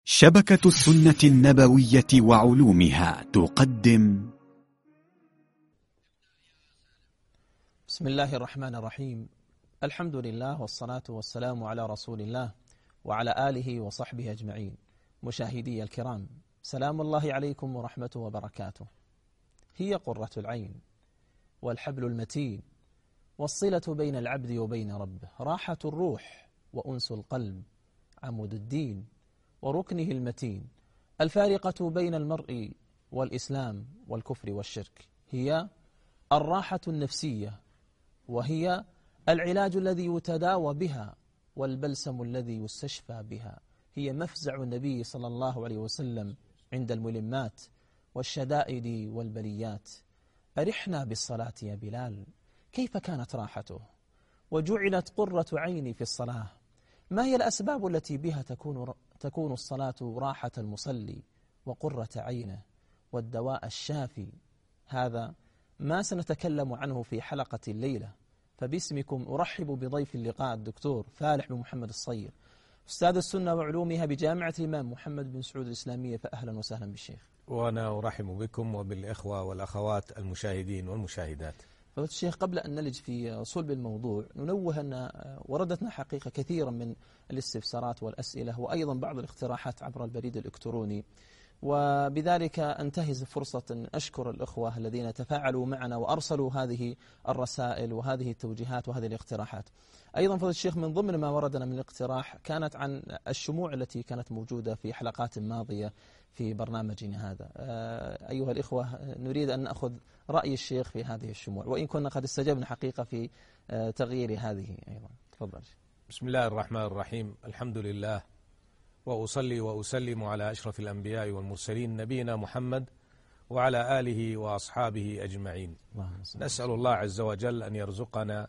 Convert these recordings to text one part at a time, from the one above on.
شبكة السنة النبوية وعلومها تقدم. بسم الله الرحمن الرحيم. الحمد لله والصلاة والسلام على رسول الله وعلى آله وصحبه أجمعين. مشاهدي الكرام، سلام الله عليكم ورحمته وبركاته. هي قرة العين والحبل المتين والصلة بين العبد وبين ربه، راحة الروح وأنس القلب، عمود الدين وركنه المتين، الفارقة بين المرء والإسلام والكفر والشرك. هي الراحة النفسية، وهي العلاج الذي يتداوى بها والبلسم الذي يستشفى بها. هي مفزع النبي صلى الله عليه وسلم عند الملمات والشدائد والبليات. أرحنا بالصلاة يا بلال، كيف كانت راحته؟ وجعلت قرة عيني في الصلاة. ما هي الأسباب التي بها تكون الصلاة راحة المصلي وقرة عينه والدواء الشافي؟ هذا ما سنتكلم عنه في حلقة الليلة. فباسمكم أرحب بضيف اللقاء الدكتور فالح بن محمد الصير، أستاذ السنة وعلومها بجامعة الإمام محمد بن سعود الإسلامية، فأهلا وسهلا بالشيخ. وأنا أرحب بكم وبالإخوة والأخوات المشاهدين والمشاهدات. فضيلة الشيخ، قبل أن نلج في صلب الموضوع ننوه أن وردتنا حقيقة كثيرا من الاستفسارات والأسئلة وأيضا بعض الاقتراحات عبر البريد الإلكتروني، وبذلك أنتهز فرصة أن أشكر الأخوة الذين تفاعلوا معنا وأرسلوا هذه الرسائل وهذه التوجيهات وهذه الاقتراحات. أيضا فضيلة الشيخ، من ضمن ما وردنا من الاقتراح كانت عن الشموع التي كانت موجودة في حلقات ماضية في برنامجنا هذا. أيها الإخوة، نريد أن نأخذ رأي الشيخ في هذه الشموع، وإن كنا قد استجبنا حقيقة في تغيير هذه أيضا. تفضل. بسم الله الرحمن الرحيم. الحمد لله، وأصلي وأسلم على أشرف الأنبياء والمرسلين نبينا محمد وعلى آله وأصحابه أجمعين. نسأل الله عز وجل أن يرزقنا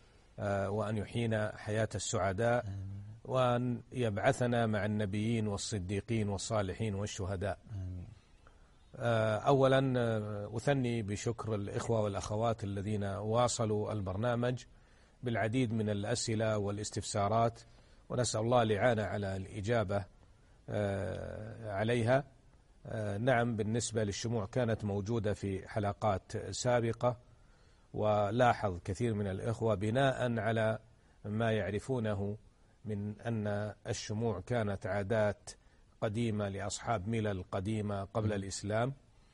وأن يحيينا حياة السعداء، وأن يبعثنا مع النبيين والصديقين والصالحين والشهداء. أولا أثني بشكر الإخوة والأخوات الذين واصلوا البرنامج بالعديد من الأسئلة والاستفسارات، ونسأل الله الإعانة على الإجابة عليها. نعم، بالنسبة للشموع كانت موجودة في حلقات سابقة، ولاحظ كثير من الإخوة بناء على ما يعرفونه من أن الشموع كانت عادات قديمة لأصحاب ملل قديمة قبل الإسلام،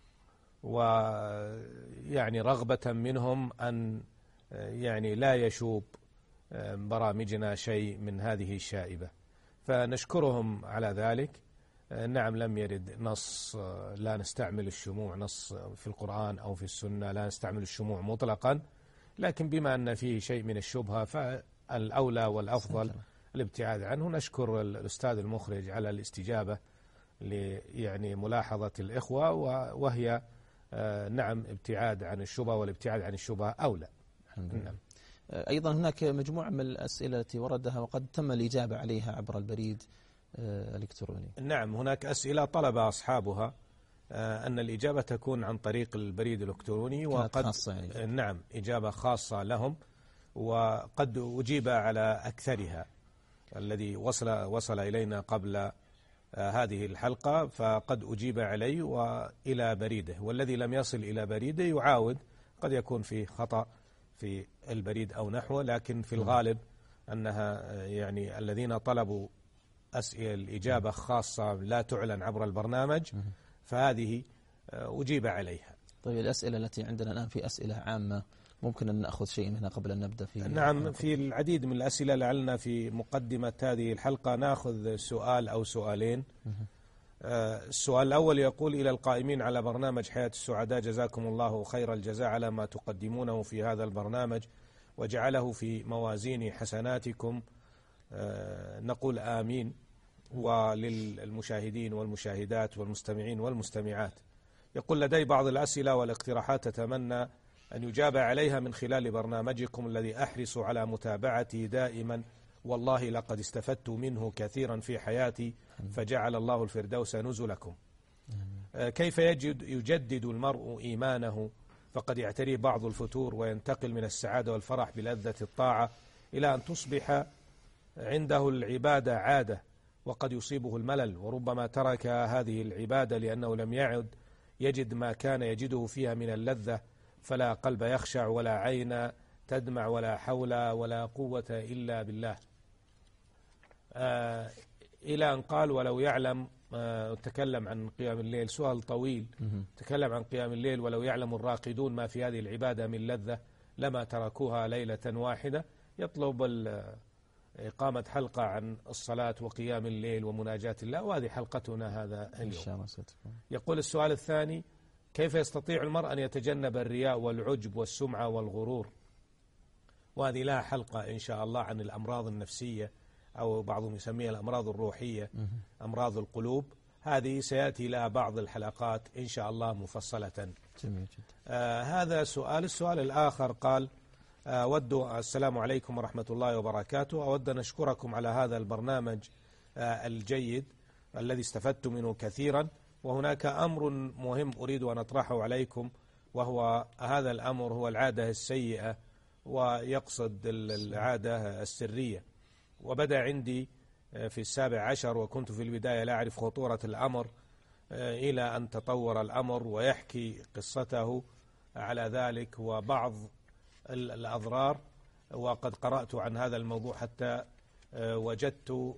ويعني رغبة منهم أن يعني لا يشوب برامجنا شيء من هذه الشائبة، فنشكرهم على ذلك. نعم، لم يرد نص لا نستعمل الشموع، نص في القرآن أو في السنة لا نستعمل الشموع مطلقا، لكن بما أن فيه شيء من الشبهة فالأولى والأفضل الابتعاد عنه. نشكر الأستاذ المخرج على الاستجابة يعني ملاحظة الإخوة، وهي نعم ابتعاد عن الشبهة، والابتعاد عن الشبهة أولى. نعم. أيضا هناك مجموعة من الأسئلة التي وردها وقد تم الإجابة عليها عبر البريد الإلكتروني. نعم، هناك أسئلة طلب أصحابها أن الإجابة تكون عن طريق البريد الإلكتروني، وقد يعني. نعم، إجابة خاصة لهم، وقد أجيب على أكثرها. الذي وصل إلينا قبل هذه الحلقة فقد أجيب عليه وإلى بريده، والذي لم يصل إلى بريده يعاود، قد يكون في خطأ في البريد أو نحوه، لكن في الغالب أنها يعني الذين طلبوا أسئلة الإجابة خاصة لا تعلن عبر البرنامج فهذه أجيب عليها. طيب، الأسئلة التي عندنا الآن في أسئلة عامة، ممكن أن نأخذ شيء منها قبل أن نبدأ في؟ نعم، في العديد من الأسئلة، لعلنا في مقدمة هذه الحلقة نأخذ سؤال أو سؤالين. السؤال الأول يقول: إلى القائمين على برنامج حياة السعداء، جزاكم الله خير الجزاء على ما تقدمونه في هذا البرنامج، وجعله في موازين حسناتكم، نقول آمين. وللمشاهدين والمشاهدات والمستمعين والمستمعات، يقول: لدي بعض الأسئلة والاقتراحات أتمنى أن يجاب عليها من خلال برنامجكم الذي أحرص على متابعته دائما، والله لقد استفدت منه كثيرا في حياتي، فجعل الله الفردوس نزلكم. كيف يجدد المرء إيمانه؟ فقد يعتريه بعض الفتور وينتقل من السعادة والفرح بلذة الطاعة إلى أن تصبح عنده العبادة عادة، وقد يصيبه الملل، وربما ترك هذه العبادة لأنه لم يعد يجد ما كان يجده فيها من اللذة، فلا قلب يخشع ولا عين تدمع ولا حول ولا قوة إلا بالله. إلى أن قال ولو يعلم، تكلم عن قيام الليل، سؤال طويل، تكلم عن قيام الليل، ولو يعلم الراقدون ما في هذه العبادة من لذة لما تركوها ليلة واحدة. يطلب إقامة حلقة عن الصلاة وقيام الليل ومناجاة الله، وهذه حلقتنا هذا اليوم. يقول السؤال الثاني: كيف يستطيع المرء أن يتجنب الرياء والعجب والسمعة والغرور؟ وهذه لها حلقة إن شاء الله عن الأمراض النفسية، أو بعضهم يسميها الأمراض الروحية، أمراض القلوب. هذه سيأتي لها بعض الحلقات إن شاء الله مفصلة. جميل جدا. هذا سؤال. السؤال الآخر قال: السلام عليكم ورحمة الله وبركاته، أود أن أشكركم على هذا البرنامج الجيد الذي استفدت منه كثيرا، وهناك أمر مهم أريد أن أطرحه عليكم، وهو هذا الأمر هو العادة السيئة، ويقصد العادة السرية. وبدأ عندي في 17 وكنت في البداية لا أعرف خطورة الأمر، إلى أن تطور الأمر، ويحكي قصته على ذلك وبعض الأضرار. وقد قرأت عن هذا الموضوع حتى وجدت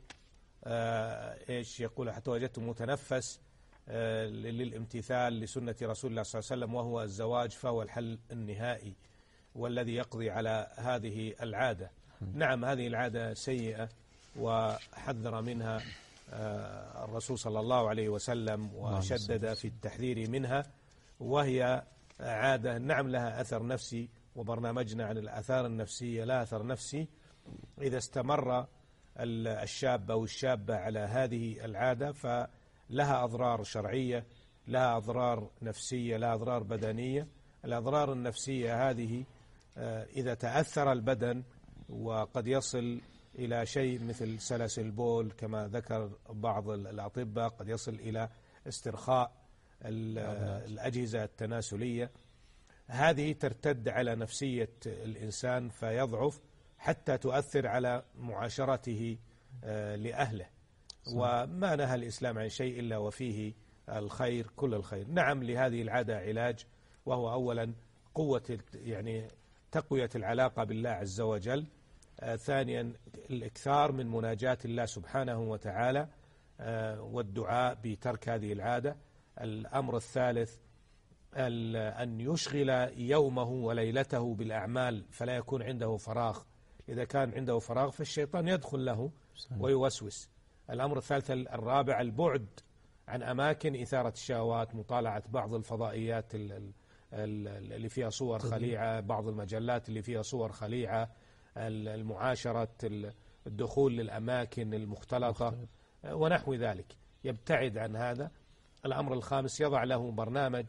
حتى وجدت متنفس للامتثال لسنة رسول الله صلى الله عليه وسلم، وهو الزواج، فهو الحل النهائي والذي يقضي على هذه العادة. نعم، هذه العادة سيئة وحذر منها الرسول صلى الله عليه وسلم، وشدد في التحذير منها، وهي عادة نعم لها أثر نفسي، وبرنامجنا عن الآثار النفسية لا أثر نفسي. إذا استمر الشاب أو الشابة على هذه العادة فلها أضرار شرعية، لها أضرار نفسية، لها أضرار بدنية. الأضرار النفسية هذه إذا تأثر البدن، وقد يصل إلى شيء مثل سلس البول كما ذكر بعض الأطباء، قد يصل إلى استرخاء الأجهزة التناسلية. هذه ترتد على نفسية الإنسان فيضعف، حتى تؤثر على معاشرته لأهله. وما نهى الإسلام عن شيء إلا وفيه الخير، كل الخير. نعم، لهذه العادة علاج، وهو أولا قوة تقوية العلاقة بالله عز وجل. ثانيا الإكثار من مناجاة الله سبحانه وتعالى والدعاء بترك هذه العادة. الأمر الثالث أن يشغل يومه وليلته بالأعمال، فلا يكون عنده فراغ. إذا كان عنده فراغ فالشيطان يدخل له ويوسوس. الأمر الثالث الرابع البعد عن أماكن إثارة الشهوات، مطالعة بعض الفضائيات اللي فيها صور خليعة، بعض المجلات اللي فيها صور خليعة، المعاشرة، الدخول للأماكن المختلطة ونحو ذلك، يبتعد عن هذا. الأمر الخامس يضع له برنامج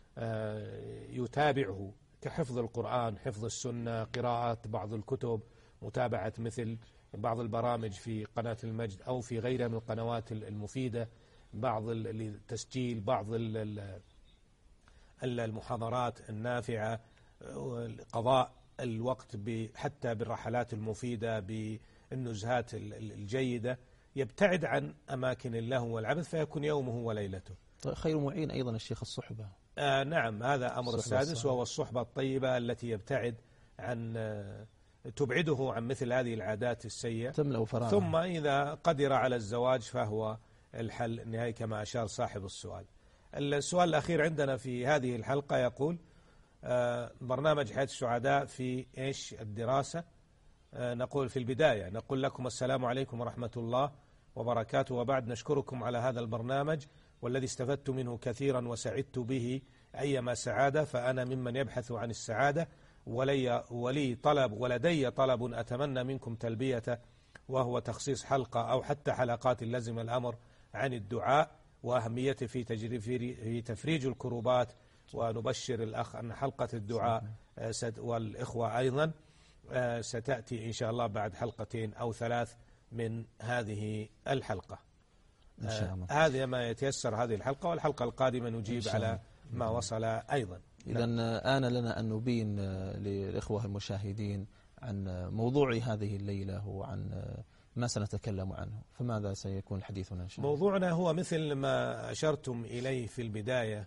يتابعه كحفظ القرآن، حفظ السنة، قراءة بعض الكتب، متابعة مثل بعض البرامج في قناة المجد أو في غيرها من القنوات المفيدة، بعض التسجيل، بعض المحاضرات النافعة، قضاء الوقت حتى بالرحلات المفيدة، بالنزهات الجيدة، يبتعد عن أماكن اللهو والعبث، فيكون يومه وليلته. خير معين أيضا الشيخ الصحبة. نعم، هذا أمر السادس، وهو الصحبة الطيبة التي يبتعد عن تبعده عن مثل هذه العادات السيئة. ثم إذا قدر على الزواج فهو الحل النهائي كما أشار صاحب السؤال. السؤال الأخير عندنا في هذه الحلقة يقول: برنامج حياة السعداء في الدراسة. نقول في البداية نقول لكم السلام عليكم ورحمة الله وبركاته، وبعد نشكركم على هذا البرنامج والذي استفدت منه كثيرا وسعدت به أيما سعادة، فأنا ممن يبحث عن السعادة، ولدي طلب أتمنى منكم تلبيته، وهو تخصيص حلقة أو حتى حلقات لازم الأمر عن الدعاء وأهميته في تفريج الكروبات. ونبشر الأخ أن حلقة الدعاء والإخوة أيضا ستأتي إن شاء الله بعد 2 أو 3 من هذه الحلقة إن شاء الله. هذا ما يتيسر هذه الحلقة، والحلقة القادمة نجيب على ما وصل أيضا. إذن آن لنا أن نبين للإخوة المشاهدين عن موضوع هذه الليلة، وعن ما سنتكلم عنه، فماذا سيكون حديثنا إن شاء الله؟ موضوعنا هو مثل ما أشرتم إليه في البداية.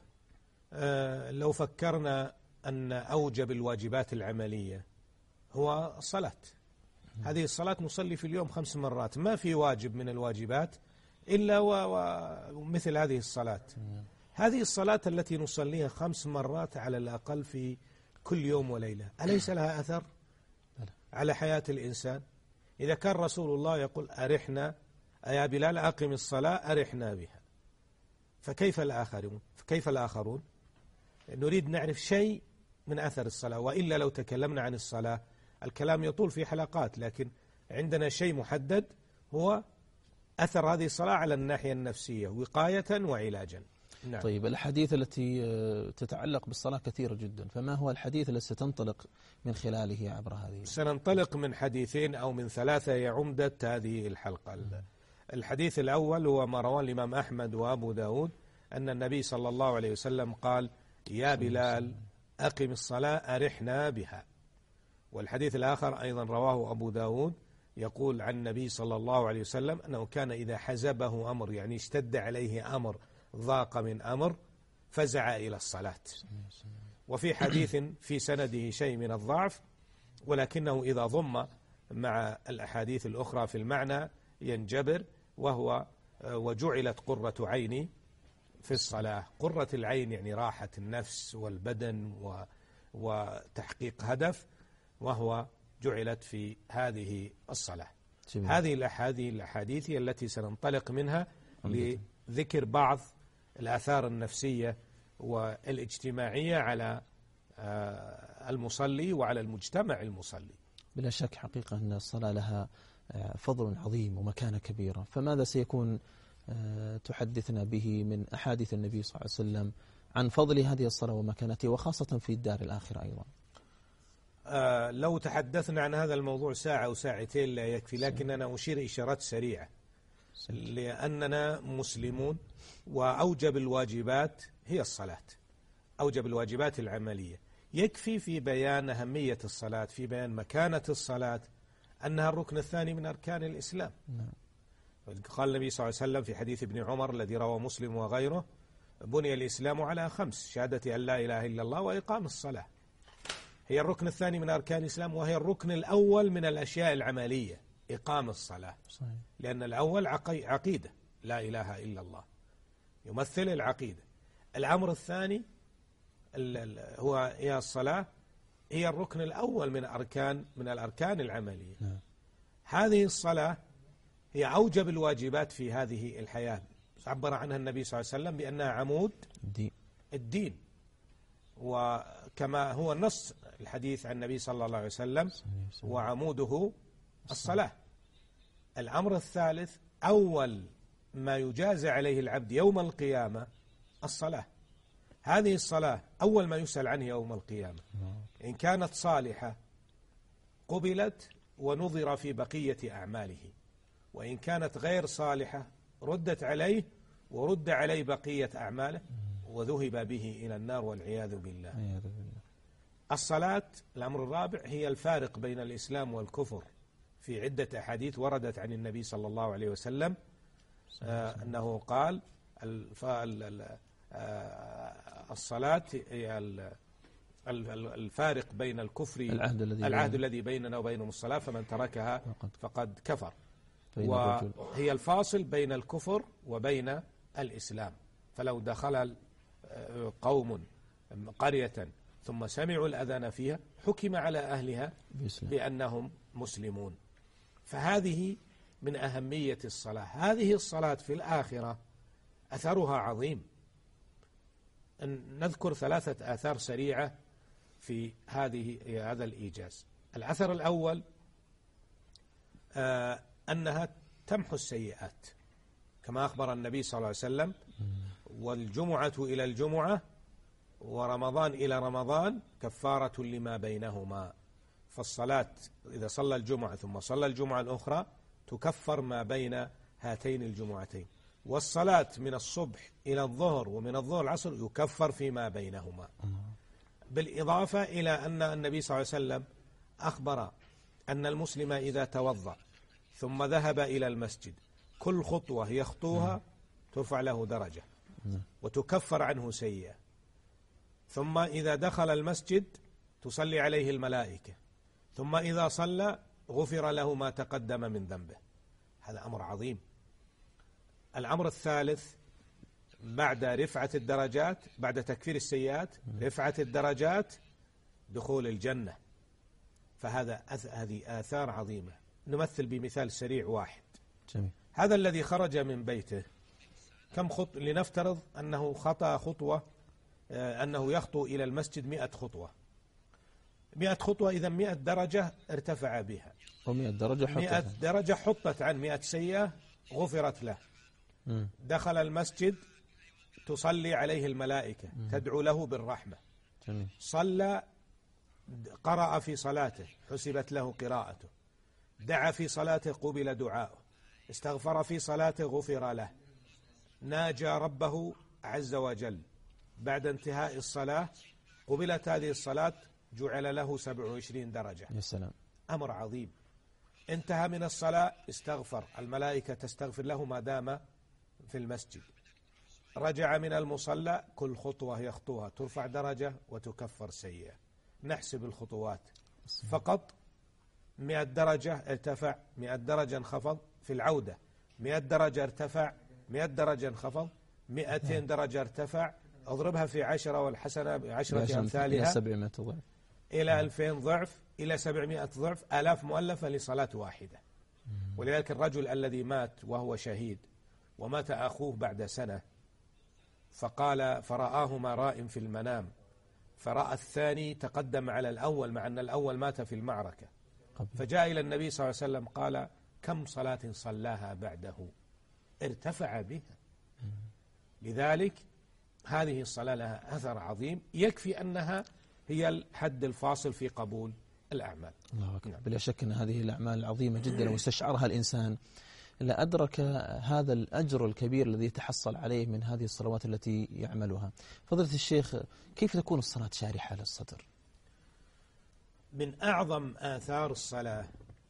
لو فكرنا أن أوجب الواجبات العملية هو الصلاة. هذه الصلاة نصلي في اليوم 5 مرات، ما في واجب من الواجبات إلا ومثل هذه الصلاة. هذه الصلاة التي نصليها 5 مرات على الأقل في كل يوم وليلة، أليس لها أثر على حياة الإنسان؟ إذا كان رسول الله يقول أرحنا يا بلال أقم الصلاة أرحنا بها، فكيف الآخرون؟ نريد نعرف شيء من أثر الصلاة، وإلا لو تكلمنا عن الصلاة الكلام يطول في حلقات، لكن عندنا شيء محدد هو أثر هذه الصلاة على الناحية النفسية وقاية وعلاجا. نعم. طيب الحديث التي تتعلق بالصلاة كثيرة جدا، فما هو الحديث الذي ستنطلق من خلاله عبر هذه؟ سننطلق من حديثين أو من 3 هي عمدة هذه الحلقة. الحديث الأول هو ما رواه الإمام أحمد وأبو داود أن النبي صلى الله عليه وسلم قال يا بلال أقم الصلاة أرحنا بها. والحديث الآخر أيضا رواه أبو داود يقول عن النبي صلى الله عليه وسلم أنه كان إذا حزبه أمر، يعني اشتد عليه أمر، ضاق من أمر، فزع إلى الصلاة. وفي حديث في سنده شيء من الضعف، ولكنه إذا ضم مع الأحاديث الأخرى في المعنى ينجبر، وهو وجعلت قرة عيني في الصلاة. قرة العين يعني راحة النفس والبدن وتحقيق هدف، وهو جعلت في هذه الصلاة. هذه الأحاديث التي سننطلق منها لذكر بعض الآثار النفسية والاجتماعية على المصلي وعلى المجتمع المصلي. بلا شك حقيقة أن الصلاة لها فضل عظيم ومكانة كبيرة، فماذا سيكون تحدثنا به من أحاديث النبي صلى الله عليه وسلم عن فضل هذه الصلاة ومكانتها، وخاصة في الدار الآخرة أيضا؟ لو تحدثنا عن هذا الموضوع ساعة أو ساعتين لا يكفي، لكن أنا أشير إشارات سريعة، لأننا مسلمون وأوجب الواجبات هي الصلاة، أوجب الواجبات العملية. يكفي في بيان أهمية الصلاة، في بيان مكانة الصلاة، أنها الركن الثاني من أركان الإسلام. قال النبي صلى الله عليه وسلم في حديث ابن عمر الذي رواه مسلم وغيره بني الإسلام على 5: شهادة أن لا إله إلا الله وإقام الصلاة. هي الركن الثاني من أركان الإسلام، وهي الركن الأول من الأشياء العملية، إقام الصلاة. صحيح. لأن الأول عقيدة لا إله إلا الله، يمثل العقيدة. الأمر الثاني هي الصلاة، هي الركن الأول من الأركان العملية. هذه الصلاة هي أوجب الواجبات في هذه الحياة. عبر عنها النبي صلى الله عليه وسلم بأنها عمود الدين، وكما هو نص الحديث عن النبي صلى الله عليه وسلم وعموده الصلاة. الأمر الثالث أول ما يجازى عليه العبد يوم القيامة الصلاة. هذه الصلاة أول ما يسأل عنه يوم القيامة، إن كانت صالحة قبلت ونظر في بقية أعماله، وإن كانت غير صالحة ردت عليه ورد عليه بقية أعماله وذهب به إلى النار والعياذ بالله. الصلاة الأمر الرابع هي الفارق بين الإسلام والكفر. في عدة أحاديث وردت عن النبي صلى الله عليه وسلم أنه قال الصلاة هي الفارق بين الكفر، العهد الذي بيننا وبينهم الصلاة، فمن تركها فقد كفر، وهي الفاصل بين الكفر وبين الإسلام. فلو دخل قوم قرية ثم سمعوا الأذان فيها حكم على أهلها بأنهم مسلمون. فهذه من أهمية الصلاة. هذه الصلاة في الآخرة أثرها عظيم. نذكر 3 آثار سريعة في هذا الإيجاز. الأثر الأول أنها تمحو السيئات، كما أخبر النبي صلى الله عليه وسلم: والجمعة إلى الجمعة ورمضان إلى رمضان كفارة لما بينهما. فالصلاة إذا صلى الجمعة ثم صلى الجمعة الأخرى تكفر ما بين هاتين الجمعتين، والصلاة من الصبح إلى الظهر ومن الظهر العصر يكفر فيما بينهما. بالإضافة إلى أن النبي صلى الله عليه وسلم أخبر أن المسلم إذا توضأ ثم ذهب إلى المسجد، كل خطوة يخطوها ترفع له درجة وتكفر عنه سيئة. ثم إذا دخل المسجد تصلي عليه الملائكة، ثم إذا صلى غفر له ما تقدم من ذنبه. هذا أمر عظيم. الأمر الثالث بعد رفعة الدرجات، بعد تكفير السيئات، رفعة الدرجات، دخول الجنة. فهذه آثار عظيمة. نمثل بمثال سريع واحد. جميل. هذا الذي خرج من بيته كم لنفترض أنه خطأ خطوة، أنه يخطو إلى المسجد 100 خطوة. 100 خطوة إذا 100 درجة ارتفع بها، و100 درجة حطت 100 درجة حطت عن 100 سيئة غفرت له. دخل المسجد تصلي عليه الملائكة، تدعو له بالرحمة. جميل. صلى، قرأ في صلاته حسبت له قراءته، دعا في صلاته قبل دعاؤه، استغفر في صلاته غفر له، ناجى ربه عز وجل. بعد انتهاء الصلاة قبلت هذه الصلاة، جعل له 27 درجة. يا سلام. أمر عظيم. انتهى من الصلاة استغفر، الملائكة تستغفر له ما دام في المسجد. رجع من المصلى، كل خطوة يخطوها ترفع درجة وتكفر سيئة. نحسب الخطوات فقط. 100 درجة ارتفع، 100 درجة انخفض. في العودة 100 درجة ارتفع، 100 درجة انخفض، 200 درجة ارتفع. اضربها في 10 والحسنة ب10 أمثالها إلى 700 ضعف، إلى 2000 ضعف، إلى 700 ضعف، آلاف مؤلفة لصلاة واحدة. ولذلك الرجل الذي مات وهو شهيد ومات أخوه بعد سنة، فقال فرآهما راء في المنام، فرأى الثاني تقدم على الأول مع أن الأول مات في المعركة، فجاء إلى النبي صلى الله عليه وسلم قال كم صلاة صلاها بعده؟ ارتفع بها. لذلك هذه الصلاة لها أثر عظيم، يكفي أنها هي الحد الفاصل في قبول الأعمال. الله أكبر. بلا شك أن هذه الأعمال العظيمة جدا لو استشعرها الإنسان لأدرك هذا الأجر الكبير الذي يتحصل عليه من هذه الصلوات التي يعملها. فضيلة الشيخ، كيف تكون الصلاة شارحة للصدر؟ من أعظم آثار الصلاة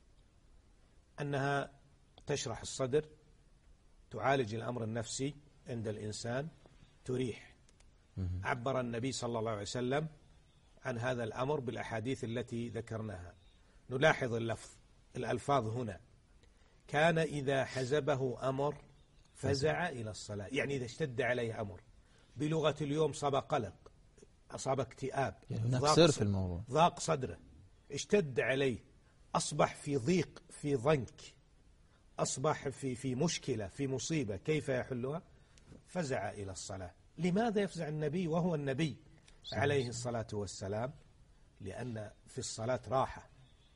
أنها تشرح الصدر، تعالج الأمر النفسي عند الإنسان، تريح. عبر النبي صلى الله عليه وسلم عن هذا الأمر بالأحاديث التي ذكرناها. نلاحظ الألفاظ هنا: كان إذا حزبه أمر فزع إلى الصلاة، يعني إذا اشتد عليه أمر. بلغة اليوم صاب قلق، أصاب اكتئاب، يعني هناك سر في الموضوع، ضاق صدره، اشتد عليه، أصبح في ضيق، في ضنك، أصبح في مشكلة، في مصيبة، كيف يحلها؟ فزع إلى الصلاة. لماذا يفزع النبي وهو النبي عليه الصلاة والسلام؟ لأن في الصلاة راحة.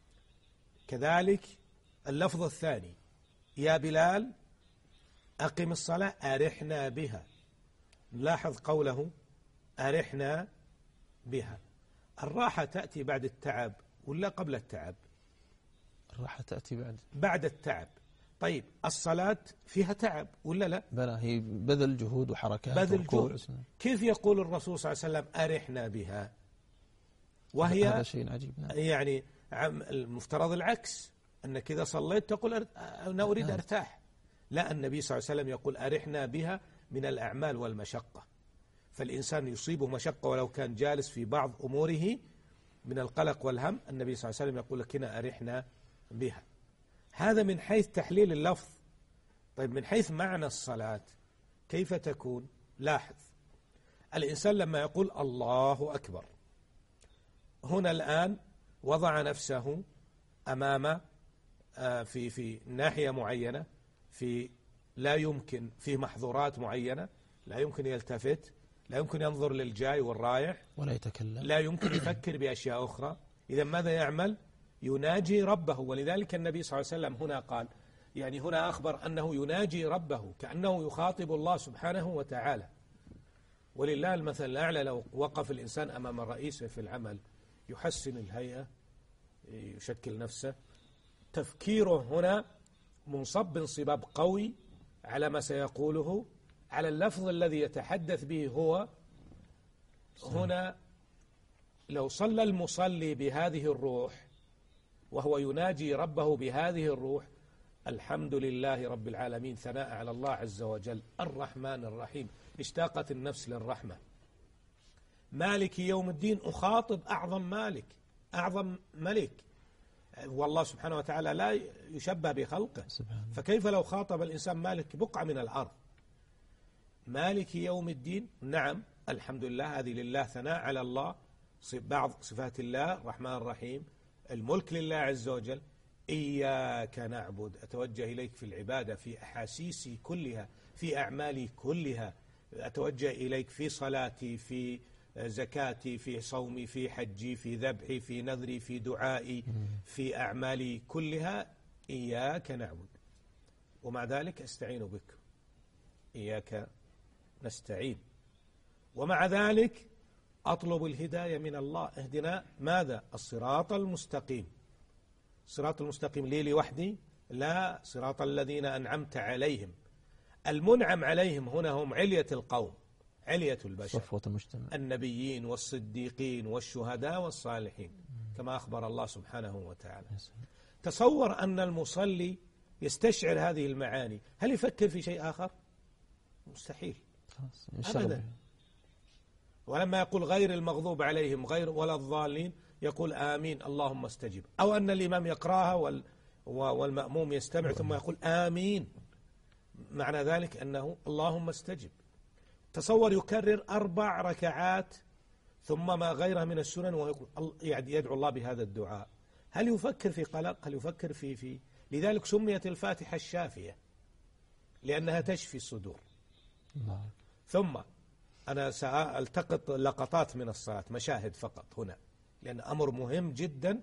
كذلك اللفظ الثاني: يا بلال أقم الصلاة أرحنا بها. نلاحظ قوله أرحنا بها. الراحة تأتي بعد التعب ولا قبل التعب؟ الراحة تأتي بعد التعب. طيب الصلاة فيها تعب ولا لا؟ بلى، هي بذل جهود وحركات، بذل جهود. كيف يقول الرسول صلى الله عليه وسلم أرحنا بها وهي هذا شيء عجيب؟ يعني المفترض العكس، أنك إذا صليت تقول أنا أريد أرتاح. لا، النبي صلى الله عليه وسلم يقول أرحنا بها من الأعمال والمشقة. فالإنسان يصيبه مشقة ولو كان جالس في بعض أموره من القلق والهم، النبي صلى الله عليه وسلم يقول لك هنا أرحنا بها. هذا من حيث تحليل اللفظ. طيب من حيث معنى الصلاة كيف تكون؟ لاحظ، الإنسان لما يقول الله أكبر، هنا الآن وضع نفسه أمام في ناحية معينة، لا يمكن، في محظورات معينة، لا يمكن يلتفت، لا يمكن ينظر للجاي والرايح، ولا يتكلم، لا يمكن يفكر بأشياء أخرى. إذا ماذا يعمل؟ يناجي ربه. ولذلك النبي صلى الله عليه وسلم هنا قال، يعني هنا أخبر أنه يناجي ربه كأنه يخاطب الله سبحانه وتعالى. ولله المثل الأعلى، لو وقف الإنسان أمام رئيسه في العمل يحسن الهيئة، يشكل نفسه، تفكيره هنا منصب انصباب قوي على ما سيقوله، على اللفظ الذي يتحدث به هو. هنا لو صلى المصلي بهذه الروح وهو يناجي ربه بهذه الروح، الحمد لله رب العالمين، ثناء على الله عز وجل. الرحمن الرحيم، اشتاقت النفس للرحمة. مالك يوم الدين، أخاطب أعظم مالك، أعظم ملك، والله سبحانه وتعالى لا يشبه بخلقه، فكيف لو خاطب الإنسان مالك بقعة من الأرض؟ مالك يوم الدين، نعم الحمد لله، هذه لله، ثناء على الله، بعض صفات الله، الرحمن الرحيم، الملك لله عز وجل. إياك نعبد، أتوجه إليك في العبادة، في أحاسيسي كلها، في أعمالي كلها، أتوجه إليك في صلاتي، في زكاتي، في صومي، في حجي، في ذبحي، في نذري، في دعائي، في أعمالي كلها. إياك نعبد، ومع ذلك أستعين بك، إياك نستعين، ومع ذلك أطلب الهداية من الله. اهدنا ماذا؟ الصراط المستقيم. الصراط المستقيم لي لوحدي؟ لا، صراط الذين أنعمت عليهم. المنعم عليهم هنا هم علية القوم، علية البشر، صفوة المجتمع، النبيين والصديقين والشهداء والصالحين، كما أخبر الله سبحانه وتعالى. تصور أن المصلي يستشعر هذه المعاني، هل يفكر في شيء آخر؟ مستحيل أبدا. ولما يقول غير المغضوب عليهم غير ولا الضالين، يقول آمين اللهم استجب. أو أن الإمام يقرأها والمأموم يستمع ثم يقول آمين، معنى ذلك أنه اللهم استجب. تصور يكرر 4 ركعات ثم ما غيرها من السنن ويقول يدعو الله بهذا الدعاء. هل يفكر في قلق؟ هل يفكر في لذلك سميت الفاتحة الشافية، لأنها تشفي الصدور. ثم أنا سألتقط لقطات من الصلاة، مشاهد فقط هنا، لأن أمر مهم جدا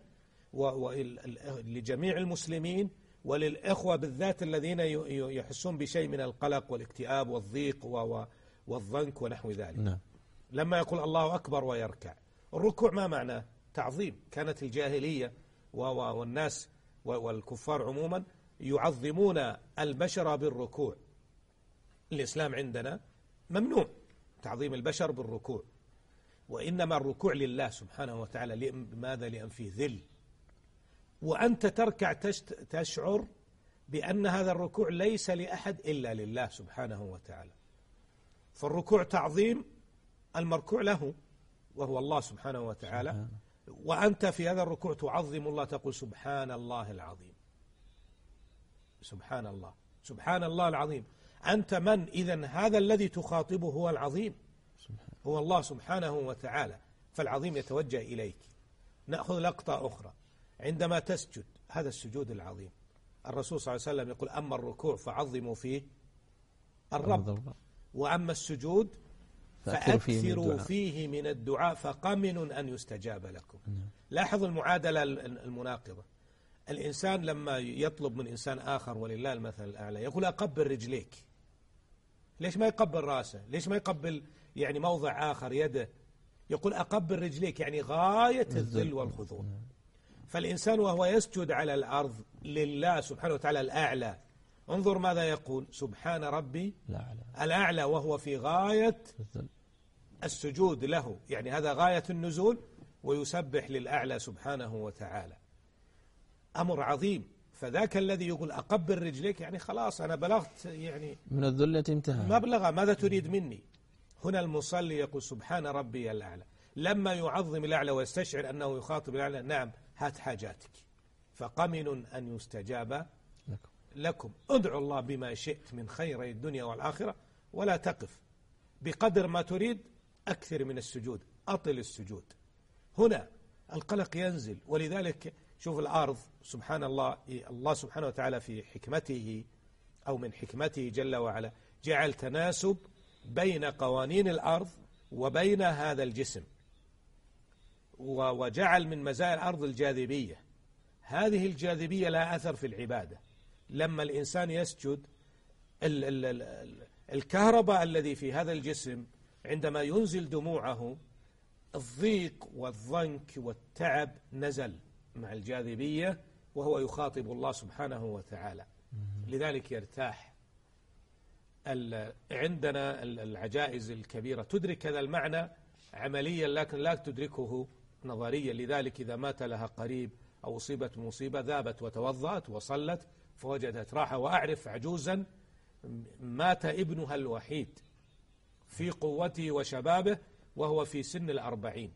لجميع المسلمين وللإخوة بالذات الذين يحسون بشيء من القلق والاكتئاب والضيق والضنك ونحو ذلك. نعم. لما يقول الله أكبر ويركع، الركوع ما معناه؟ تعظيم. كانت الجاهلية والناس والكفار عموما يعظمون البشر بالركوع. الإسلام عندنا ممنوع تعظيم البشر بالركوع، وإنما الركوع لله سبحانه وتعالى. لماذا؟ لأن فيه ذل، وأنت تركع تشعر بأن هذا الركوع ليس لأحد إلا لله سبحانه وتعالى. فالركوع تعظيم المركوع له وهو الله سبحانه وتعالى، وأنت في هذا الركوع تعظم الله، تقول سبحان الله العظيم، سبحان الله، سبحان الله العظيم. أنت من؟ إذن هذا الذي تخاطبه هو العظيم، هو الله سبحانه وتعالى، فالعظيم يتوجه إليك. نأخذ لقطة أخرى، عندما تسجد، هذا السجود العظيم، الرسول صلى الله عليه وسلم يقول أما الركوع فعظموا فيه الرب، وأما السجود فأكثروا فيه من الدعاء فقمن أن يستجاب لكم. لاحظ المعادلة المناقضة. الإنسان لما يطلب من إنسان آخر ولله المثل الأعلى يقول أقبل رجليك، ليش ما يقبل رأسه؟ ليش ما يقبل يعني موضع آخر يده؟ يقول أقبل رجليك، يعني غاية الذل والخضوع. فالإنسان وهو يسجد على الأرض لله سبحانه وتعالى الأعلى، انظر ماذا يقول، سبحان ربي الأعلى، وهو في غاية السجود له، يعني هذا غاية النزول، ويسبح للأعلى سبحانه وتعالى. أمر عظيم. فذاك الذي يقول أقبل رجليك يعني خلاص أنا بلغت، يعني من الذلة انتهى، مبلغ، ماذا تريد مني؟ هنا المصلي يقول سبحان ربي الأعلى، لما يعظم الأعلى ويستشعر أنه يخاطب الأعلى، نعم هات حاجاتك فقمن أن يستجاب لكم. ادعوا الله بما شئت من خيري الدنيا والآخرة، ولا تقف، بقدر ما تريد أكثر من السجود، أطل السجود. هنا القلق ينزل. ولذلك شوف الأرض سبحان الله، الله سبحانه وتعالى في حكمته أو من حكمته جل وعلا جعل تناسب بين قوانين الأرض وبين هذا الجسم، وجعل من مزايا الأرض الجاذبية. هذه الجاذبية لها أثر في العبادة. لما الإنسان يسجد، الكهرباء الذي في هذا الجسم عندما ينزل دموعه، الضيق والضنك والتعب نزل مع الجاذبية وهو يخاطب الله سبحانه وتعالى، لذلك يرتاح. عندنا العجائز الكبيرة تدرك هذا المعنى عمليا، لكن لا تدركه نظريا. لذلك إذا مات لها قريب أو أصيبت مصيبة ذابت وتوضأت وصلت فوجدت راحة. وأعرف عجوزا مات ابنها الوحيد في قوته وشبابه وهو في سن 40،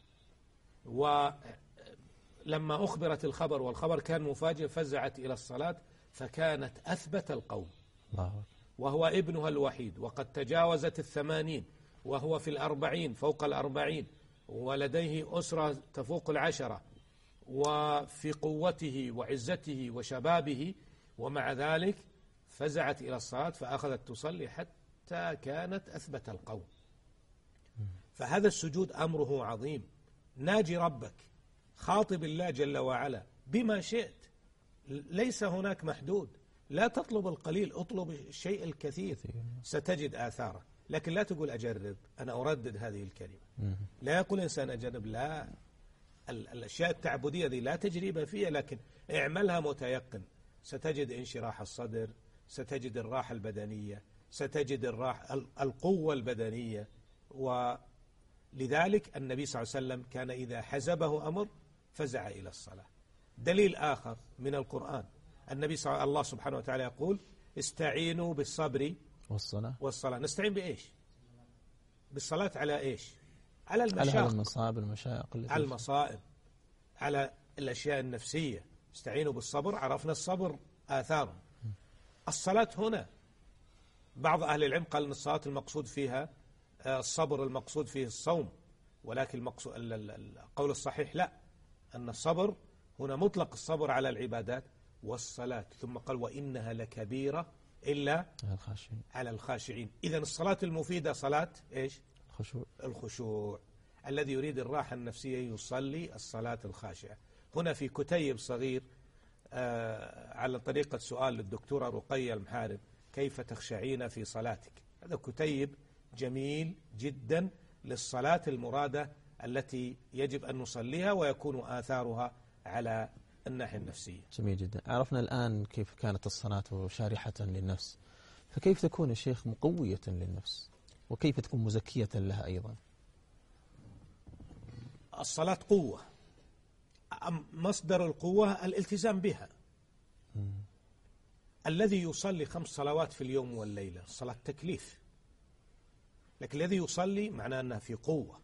ولما أخبرت الخبر والخبر كان مفاجئ فزعت إلى الصلاة فكانت أثبت القوم، وهو ابنها الوحيد وقد تجاوزت 80 وهو في 40 فوق 40 ولديه أسرة تفوق 10 وفي قوته وعزته وشبابه، ومع ذلك فزعت إلى الصلاة فأخذت تصلي حتى كانت أثبت القوم. فهذا السجود أمره عظيم. ناجي ربك، خاطب الله جل وعلا بما شئت، ليس هناك محدود. لا تطلب القليل، اطلب الشيء الكثير ستجد آثاره. لكن لا تقول أجرب، أنا أردد هذه الكلمة. لا يقول إنسان أجرب، لا، الأشياء التعبدية ذي لا تجربة فيها، لكن اعملها متيقن. ستجد انشراح الصدر، ستجد الراحة البدنية، ستجد القوة البدنية. ولذلك النبي صلى الله عليه وسلم كان إذا حزبه أمر فزع إلى الصلاة. دليل آخر من القرآن، الله سبحانه وتعالى يقول استعينوا بالصبر والصلاة. نستعين بإيش؟ بالصلاة على إيش؟ على المشاق، على المصائب، على المصائب، على الأشياء النفسية. استعينوا بالصبر، عرفنا الصبر آثاره. الصلاة هنا بعض أهل العلم قال أن الصلاة المقصود فيها الصبر، المقصود فيه الصوم، ولكن القول الصحيح لا، أن الصبر هنا مطلق الصبر على العبادات والصلاة. ثم قال وإنها لكبيرة إلا على الخاشعين. إذن الصلاة المفيدة صلاة إيش؟ الخشوع. الذي يريد الراحة النفسية يصلي الصلاة الخاشعة. هنا في كتيب صغير على طريقة سؤال للدكتورة رقية المحارب، كيف تخشعين في صلاتك؟ هذا كتيب جميل جدا للصلاة المرادة التي يجب أن نصليها ويكون آثارها على الناحية النفسية. جميل جدا. عرفنا الآن كيف كانت الصلاة شارحة للنفس، فكيف تكون الشيخ مقوية للنفس وكيف تكون مزكية لها أيضا؟ الصلاة قوة، مصدر القوة الالتزام بها. الذي يصلي 5 صلوات في اليوم والليلة صلاة تكليف، لكن الذي يصلي معناه أنها في قوة.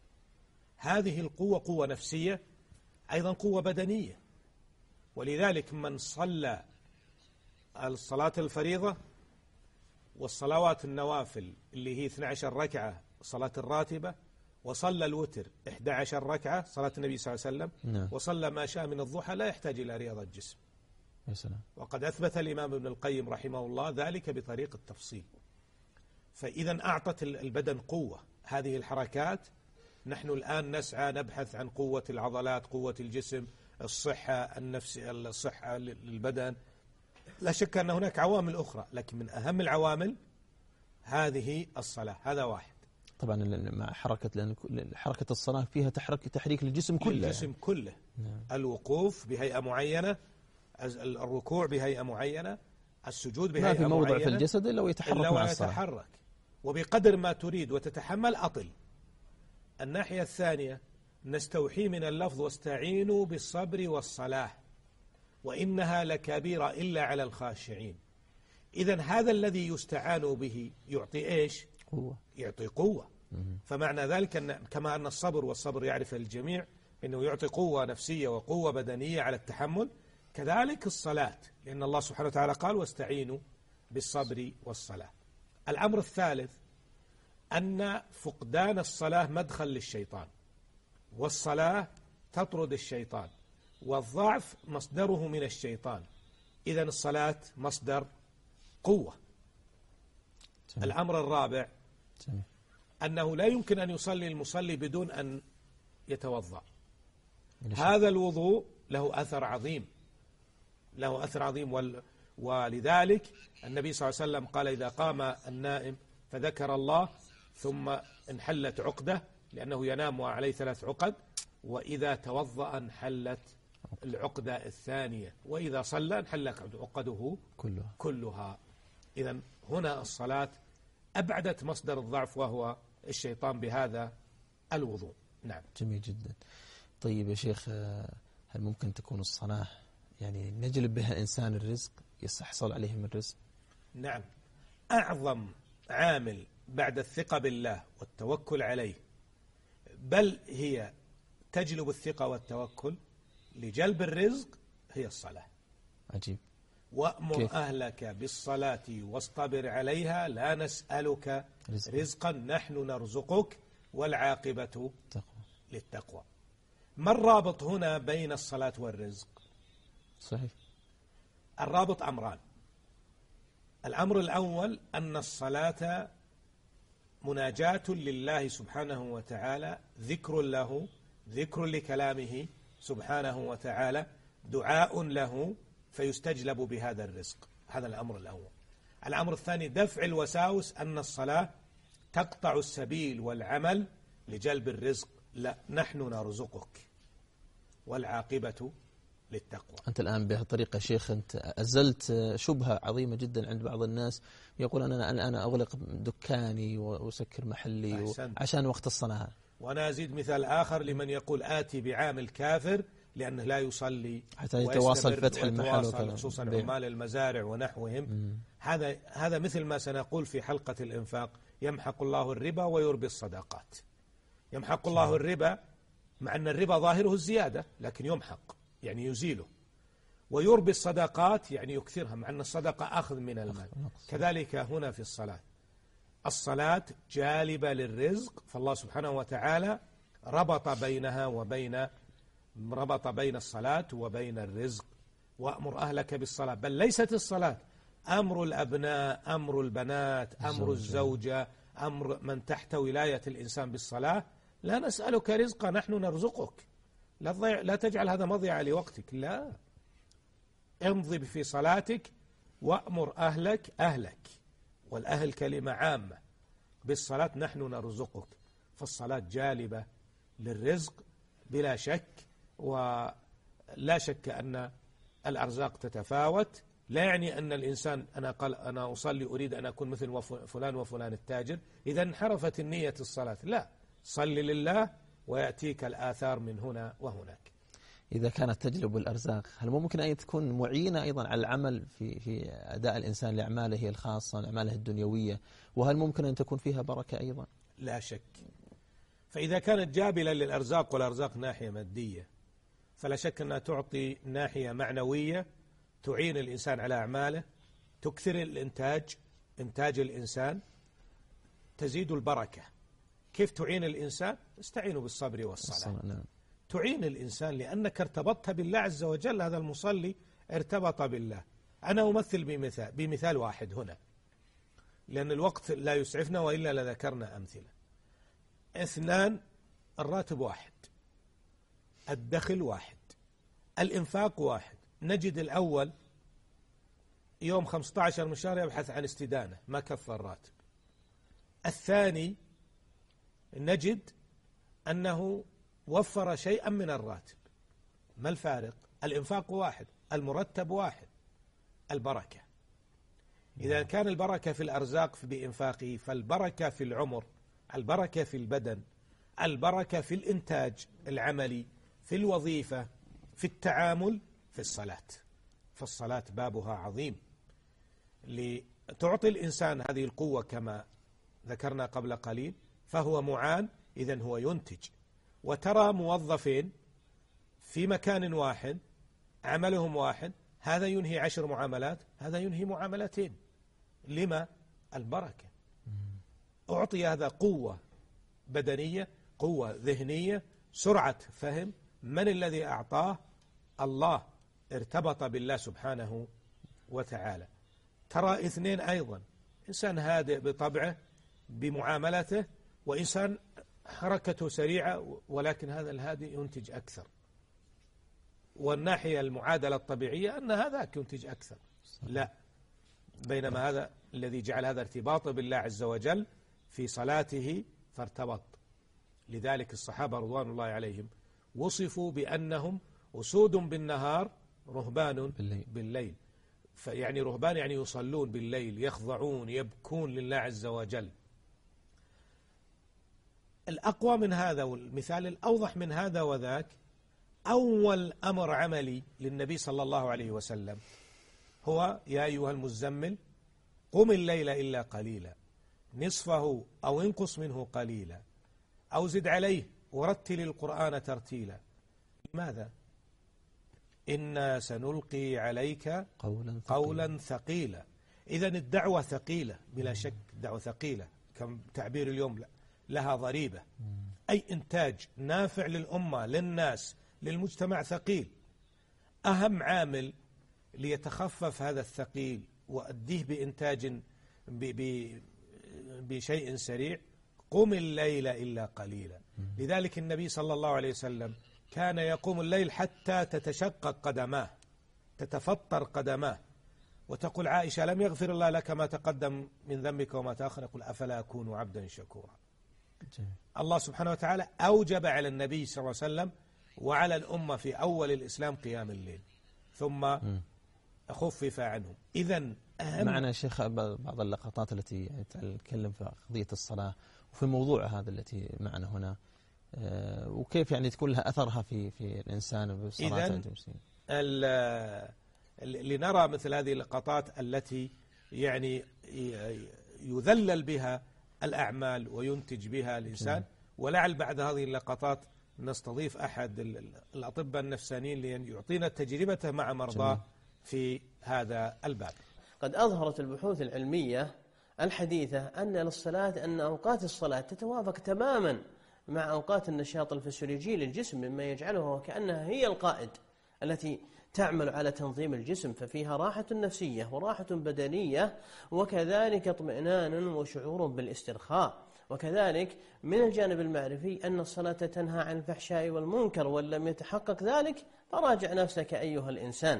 هذه القوة قوة نفسية، أيضا قوة بدنية. ولذلك من صلى الصلاة الفريضة والصلوات النوافل اللي هي 12 ركعة صلاة الراتبة، وصلى الوتر 11 ركعة صلاة النبي صلى الله عليه وسلم، وصلى ما شاء من الضحى، لا يحتاج إلى رياضة الجسم. وقد أثبت الإمام ابن القيم رحمه الله ذلك بطريق التفصيل. فإذا أعطت البدن قوة. هذه الحركات نحن الآن نسعى نبحث عن قوة العضلات، قوة الجسم، الصحة النفسية، الصحة للبدن. لا شك أن هناك عوامل أخرى، لكن من أهم العوامل هذه الصلاة. هذا واحد. طبعا مع حركة، لأن حركة الصلاة فيها تحريك للجسم كله، الجسم كله. الوقوف بهيئة معينة، الركوع بهيئة معينة، السجود بهيئة معينة. ما في موضع في الجسد إلا ويتحرك مع الصلاة. يتحرك وبقدر ما تريد وتتحمل أطل. الناحية الثانية نستوحي من اللفظ واستعينوا بالصبر والصلاة وإنها لكبيرة إلا على الخاشعين. إذن هذا الذي يستعان به يعطي إيش؟ قوة. يعطي قوة. فمعنى ذلك أن كما أن الصبر، والصبر يعرف الجميع أنه يعطي قوة نفسية وقوة بدنية على التحمل، كذلك الصلاة، لأن الله سبحانه وتعالى قال واستعينوا بالصبر والصلاة. الأمر الثالث أن فقدان الصلاة مدخل للشيطان، والصلاة تطرد الشيطان، والضعف مصدره من الشيطان. إذن الصلاة مصدر قوة. الأمر الرابع أنه لا يمكن أن يصلي المصلي بدون أن يتوضأ. هذا الوضوء له أثر عظيم، له أثر عظيم. ولذلك النبي صلى الله عليه وسلم قال إذا قام النائم فذكر الله ثم انحلت عقده، لأنه ينام وعليه 3 عقد، وإذا توضأ انحلت العقدة الثانية، وإذا صلى انحلت عقده كلها. إذن هنا الصلاة أبعدت مصدر الضعف وهو الشيطان بهذا الوضوء. نعم. جميل جدا. طيب يا شيخ، هل ممكن تكون الصلاة يعني نجلب بها الإنسان الرزق يحصل عليهم الرزق؟ نعم، أعظم عامل بعد الثقة بالله والتوكل عليه، بل هي تجلب الثقة والتوكل لجلب الرزق، هي الصلاة. عجيب. وأمر أهلك بالصلاة واصطبر عليها لا نسألك رزقا نحن نرزقك والعاقبة للتقوى. ما الرابط هنا بين الصلاة والرزق؟ صحيح. الرابط أمران. الأمر الأول أن الصلاة مناجاة لله سبحانه وتعالى، ذكر له، ذكر لكلامه سبحانه وتعالى، دعاء له فيستجلب بهذا الرزق. هذا الأمر الأول. الأمر الثاني دفع الوساوس، أن الصلاة تقطع السبيل والعمل لجلب الرزق، لا نحن نرزقك والعاقبة للتقوى. أنت الآن بهالطريقة شيخ أنت أزلت شبهة عظيمة جدا عند بعض الناس، يقول أنا أغلق دكاني وأسكر محلي عشان وقت الصلاة. وأنا أزيد مثال آخر لمن يقول آتي بعامل كافر لأنه لا يصلي حتى يتواصل فتح المحل خصوصا عمال المزارع ونحوهم. هذا مثل ما سنقول في حلقة الإنفاق: يمحق الله الربا ويربي الصدقات. يمحق الله الربا، مع أن الربا ظاهره الزيادة، لكن يمحق يعني يزيله. ويربي الصدقات يعني يكثرها، مع أن الصدقة أخذ من المال. كذلك هنا في الصلاة، الصلاة جالبة للرزق، فالله سبحانه وتعالى ربط بين الصلاة وبين الرزق. وأمر أهلك بالصلاة، بل ليست الصلاة، أمر الأبناء، أمر البنات، أمر الزوجة، أمر من تحت ولاية الإنسان بالصلاة. لا نسألك رزقا نحن نرزقك. لا تجعل هذا مضيعة لوقتك، لا، امضي في صلاتك وأمر أهلك، والأهل كلمة عامة، بالصلاة نحن نرزقك. فالصلاة جالبة للرزق بلا شك، ولا شك أن الأرزاق تتفاوت. لا يعني أن الإنسان أنا أصلي أريد أن أكون مثل فلان وفلان التاجر، إذا انحرفت النية الصلاة. لا، صل لله ويأتيك الآثار من هنا وهناك. إذا كانت تجلب الأرزاق، هل ممكن أن تكون معينة أيضا على العمل في أداء الإنسان لأعماله الخاصة، لأعماله الدنيوية؟ وهل ممكن أن تكون فيها بركة أيضا؟ لا شك. فإذا كانت جابلة للأرزاق، والأرزاق ناحية مادية، فلا شك أنها تعطي ناحية معنوية تعين الإنسان على أعماله، تكثر إنتاج الإنسان، تزيد البركة. كيف تعين الإنسان؟ استعينوا بالصبر والصلاة. تعين الإنسان لأنك ارتبطت بالله عز وجل. هذا المصلي ارتبط بالله. أنا أمثل بمثال واحد هنا، لأن الوقت لا يسعفنا، وإلا لذكرنا أمثلة. 2، الراتب واحد، الدخل واحد، الإنفاق واحد. نجد الأول يوم 15 من شهر يبحث عن استدانة، ما كفى الراتب. الثاني نجد أنه وفر شيئا من الراتب. ما الفارق؟ الإنفاق واحد، المرتب واحد، البركة. إذا كان البركة في الأرزاق بإنفاقه، فالبركة في العمر، البركة في البدن، البركة في الإنتاج العملي، في الوظيفة، في التعامل، في الصلاة. فالصلاة بابها عظيم لتعطي الإنسان هذه القوة كما ذكرنا قبل قليل، فهو معان، إذن هو ينتج. وترى موظفين في مكان واحد عملهم واحد، هذا ينهي 10 معاملات، هذا ينهي معاملتين. لما؟ البركة. أعطي هذا قوة بدنية، قوة ذهنية، سرعة فهم. من الذي أعطاه؟ الله، ارتبط بالله سبحانه وتعالى. ترى 2 أيضا، إنسان هادئ بطبعه بمعاملته، وإنسان حركته سريعة، ولكن هذا الهادئ ينتج أكثر. والناحية المعادلة الطبيعية أن هذاك ينتج أكثر. لا، بينما هذا الذي جعل هذا ارتباطه بالله عز وجل في صلاته فارتبط. لذلك الصحابة رضوان الله عليهم وصفوا بأنهم أسود بالنهار، رهبان بالليل. فيعني رهبان يعني يصلون بالليل، يخضعون، يبكون لله عز وجل. الأقوى من هذا والمثال الأوضح من هذا وذاك، أول أمر عملي للنبي صلى الله عليه وسلم هو يا أيها المزمل قم الليل إلا قليلا نصفه أو انقص منه قليلا أو زد عليه ورتل القرآن ترتيلا. لماذا؟ إنا سنلقي عليك قولا ثقيلا. إذن الدعوة ثقيلة بلا شك، دعوة ثقيلة كم تعبير اليوم لها ضريبة، أي إنتاج نافع للأمة للناس للمجتمع ثقيل. أهم عامل ليتخفف هذا الثقيل وأديه بإنتاج بشيء سريع قم الليل إلا قليلا. لذلك النبي صلى الله عليه وسلم كان يقوم الليل حتى تتشقق قدماه، تتفطر قدماه، وتقول عائشة لم يغفر الله لك ما تقدم من ذنبك وما تأخر، يقول أفلا أكون عبدا شكورا. الله سبحانه وتعالى أوجب على النبي صلى الله عليه وسلم وعلى الأمة في أول الإسلام قيام الليل، ثم خفف عنهم. إذن معنا شيخ بعض اللقطات التي تتكلم في قضية الصلاة وفي موضوع هذا التي معنا هنا، وكيف يعني تكون لها أثرها في الإنسان بالصلاة. لنرى مثل هذه اللقطات التي يعني يذلل بها الأعمال وينتج بها الإنسان. ولعل بعد هذه اللقطات نستضيف أحد الأطباء النفسانيين ليعطينا تجربته مع مرضاه في هذا الباب. قد أظهرت البحوث العلمية الحديثة أن أوقات الصلاة تتوافق تماما مع أوقات النشاط الفسيولوجي للجسم، مما يجعله وكأنها هي القائد التي تعمل على تنظيم الجسم، ففيها راحة نفسية وراحة بدنية، وكذلك اطمئنان وشعور بالاسترخاء. وكذلك من الجانب المعرفي أن الصلاة تنهى عن الفحشاء والمنكر، وإن لم يتحقق ذلك فراجع نفسك أيها الإنسان.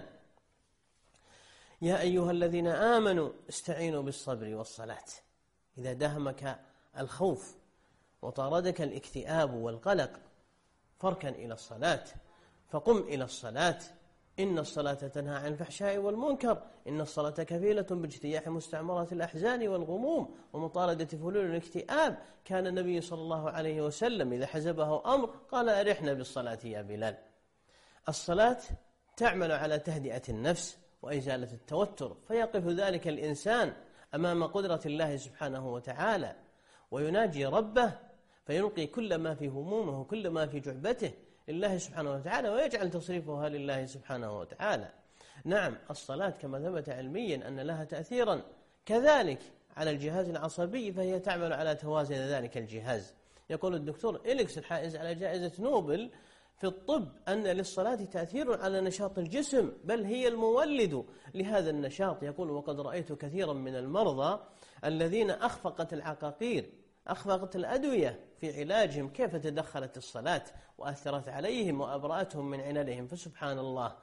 يا أيها الذين آمنوا استعينوا بالصبر والصلاة. إذا دهمك الخوف وطاردك الاكتئاب والقلق فاركن إلى الصلاة، فقم إلى الصلاة. إن الصلاة تنهى عن الفحشاء والمنكر، إن الصلاة كفيلة باجتياح مستعمرات الأحزان والغموم ومطاردة فلول الاكتئاب. كان النبي صلى الله عليه وسلم إذا حزبه أمر قال أرحنا بالصلاة يا بلال. الصلاة تعمل على تهدئة النفس وإزالة التوتر، فيقف ذلك الإنسان أمام قدرة الله سبحانه وتعالى ويناجي ربه، فيلقي كل ما في همومه وكل ما في جعبته لله سبحانه وتعالى، ويجعل تصريفها لله سبحانه وتعالى. نعم، الصلاة كما ثبت علميا أن لها تأثيرا كذلك على الجهاز العصبي، فهي تعمل على توازن ذلك الجهاز. يقول الدكتور إليكس الحائز على جائزة نوبل في الطب أن للصلاة تأثير على نشاط الجسم، بل هي المولد لهذا النشاط. يقول وقد رأيت كثيرا من المرضى الذين أخفقت العقاقير، أخفقت الأدوية في علاجهم، كيف تدخلت الصلاة وأثرت عليهم وأبرأتهم من عللهم، فسبحان الله.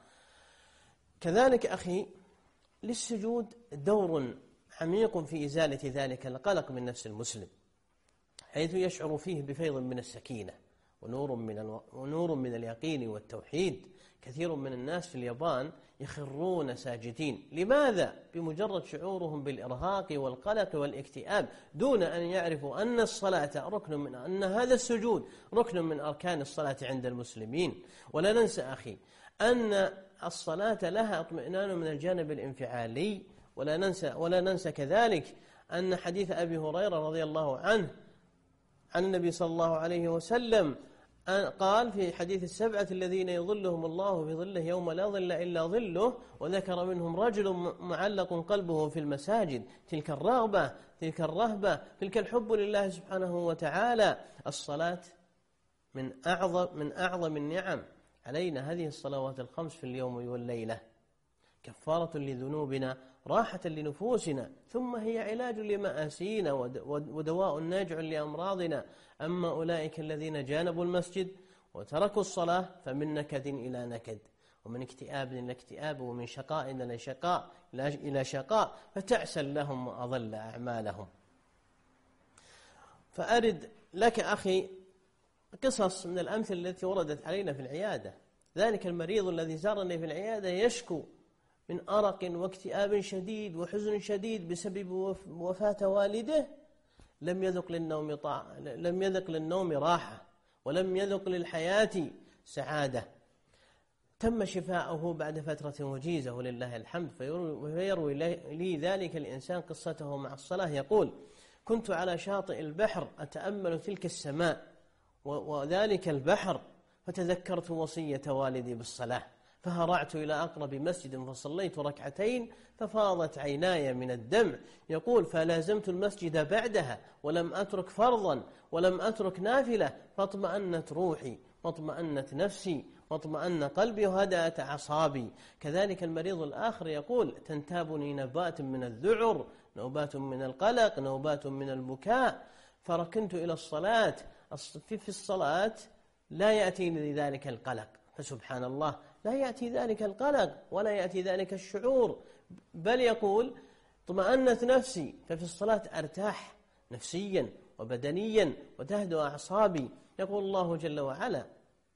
كذلك أخي للسجود دور عميق في إزالة ذلك القلق من نفس المسلم، حيث يشعر فيه بفيض من السكينة ونور من اليقين والتوحيد. كثير من الناس في اليابان يخرون ساجدين. لماذا؟ بمجرد شعورهم بالإرهاق والقلق والاكتئاب، دون أن يعرفوا أن الصلاة أن هذا السجود ركن من أركان الصلاة عند المسلمين. ولا ننسى أخي أن الصلاة لها اطمئنان من الجانب الانفعالي. ولا ننسى كذلك أن حديث أبي هريرة رضي الله عنه عن النبي صلى الله عليه وسلم قال في حديث السبعة الذين يظلهم الله في ظله يوم لا ظل إلا ظله، وذكر منهم رجل معلق قلبه في المساجد. تلك الرغبة، تلك الرهبة، تلك الحب لله سبحانه وتعالى. الصلاة من أعظم النعم علينا، هذه الصلوات الخمس في اليوم والليلة كفارة لذنوبنا، راحة لنفوسنا، ثم هي علاج لمآسينا ودواء ناجع لأمراضنا. أما أولئك الذين جانبوا المسجد وتركوا الصلاة فمن نكد إلى نكد، ومن اكتئاب إلى اكتئاب، ومن شقاء إلى شقاء، فتعسا لهم وأضل أعمالهم. فأرد لك أخي قصص من الأمثلة التي وردت علينا في العيادة. ذلك المريض الذي زارني في العيادة يشكو من أرق واكتئاب شديد وحزن شديد بسبب وفاة والده، لم يذق للنوم راحة، ولم يذق للحياة سعادة. تم شفاؤه بعد فترة وجيزة ولله الحمد. فيروي لي ذلك الإنسان قصته مع الصلاة، يقول: كنت على شاطئ البحر أتأمل تلك السماء وذلك البحر، فتذكرت وصية والدي بالصلاة، فهرعت إلى أقرب مسجد فصليت ركعتين ففاضت عيناي من الدمع. يقول: فلازمت المسجد بعدها ولم أترك فرضا ولم أترك نافلة، فاطمأنت روحي واطمأنت نفسي واطمأن قلبي وهدأت أعصابي. كذلك المريض الآخر يقول: تنتابني نوبات من الذعر، نوبات من القلق، نوبات من البكاء، فركنت إلى الصلاة. في الصلاة لا يأتي ذلك القلق، فسبحان الله لا يأتي ذلك القلق ولا يأتي ذلك الشعور، بل يقول: طمأنت نفسي، ففي الصلاة أرتاح نفسيا وبدنيا وتهدأ أعصابي. يقول الله جل وعلا: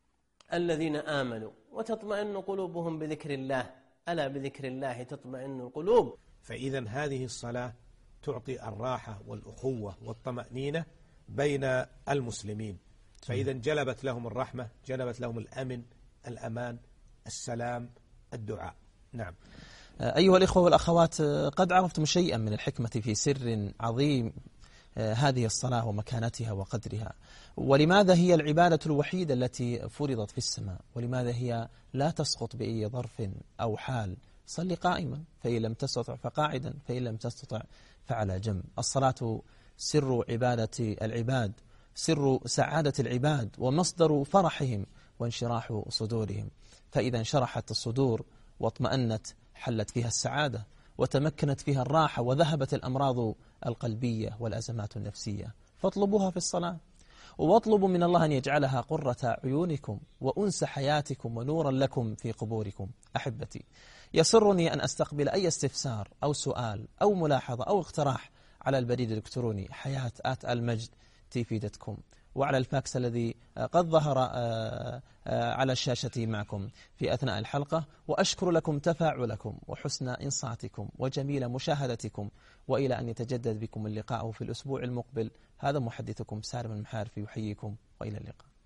الذين آمنوا وتطمئن قلوبهم بذكر الله، ألا بذكر الله تطمئن القلوب. فإذا هذه الصلاة تعطي الراحة والأخوة والطمأنينة بين المسلمين، فإذا جلبت لهم الرحمة، جلبت لهم الأمن، الأمان، السلام، الدعاء. نعم. أيها الإخوة والأخوات، قد عرفتم شيئا من الحكمة في سر عظيم هذه الصلاة ومكانتها وقدرها، ولماذا هي العبادة الوحيدة التي فرضت في السماء، ولماذا هي لا تسقط بأي ظرف أو حال. صل قائما فإن لم تستطع فقاعدا فإن لم تستطع فعلى جنب. الصلاة سر عبادة العباد، سر سعادة العباد، ومصدر فرحهم وانشراح صدورهم. فإذا انشرحت الصدور واطمأنت حلت فيها السعادة وتمكنت فيها الراحة وذهبت الأمراض القلبية والأزمات النفسية. فاطلبوها في الصلاة، واطلبوا من الله أن يجعلها قرة عيونكم وأنس حياتكم ونورا لكم في قبوركم. أحبتي، يسرني أن أستقبل أي استفسار أو سؤال أو ملاحظة أو اقتراح على البريد الإلكتروني حياة@المجد.tv.com، وعلى الفاكس الذي قد ظهر على الشاشة معكم في أثناء الحلقة. وأشكر لكم تفاعلكم وحسن إنصاتكم وجميل مشاهدتكم، وإلى أن يتجدد بكم اللقاء في الأسبوع المقبل. هذا محدثكم سالم المحارفي يحييكم، وإلى اللقاء.